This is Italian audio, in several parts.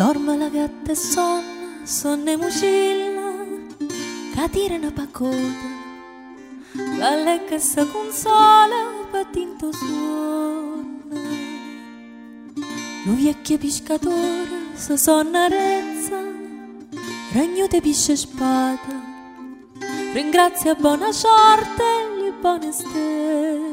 Dorme la gatta e sonne e mucilla, che tira una pacoda, la lecca si consola, pattinto suona. Lo vecchio pescatore si sonnarezza, regno di pesce spada, ringrazia buona sorte e le buone stelle.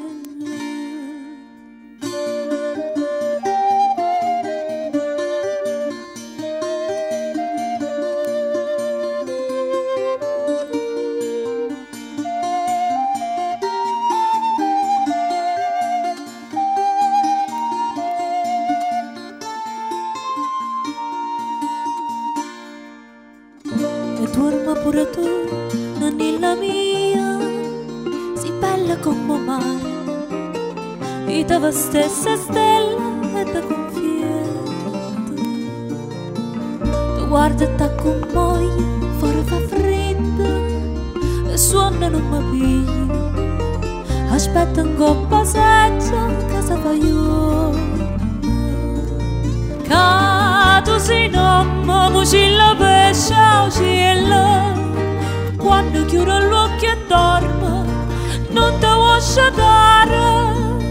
E dorma pure tu, nonnilla mia, si bella come mare, e te stessa stella e te confietto. Tu guarda e te commuoia, fuori fa freddo, e suona non mi piglia, aspetta un po' passaggio, che si fa io. Tu sei nomma, mucilla pesce al cielo, quando chiudo l'occhio e dormo, non ti lascio dare.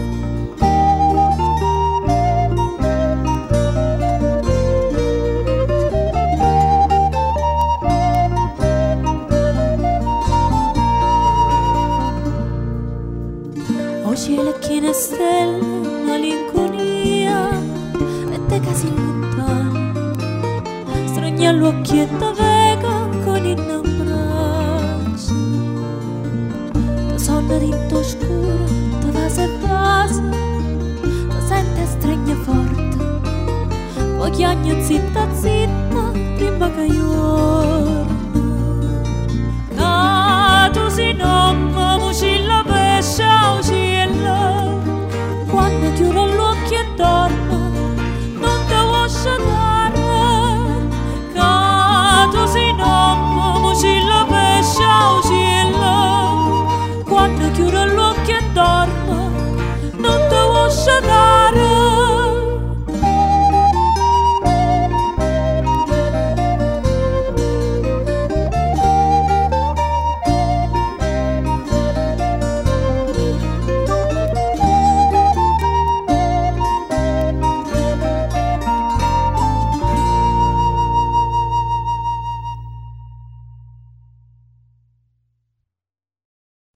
O cielo e che ne stelle, malinconia, e te casi lontano. Stragna l'occhietto vega con il abbraccio. Tu sonno dentro scuro, tu vas e vas, tu senti stragna forte. Poi chiagno zitta zitta, prima che io. Tu si no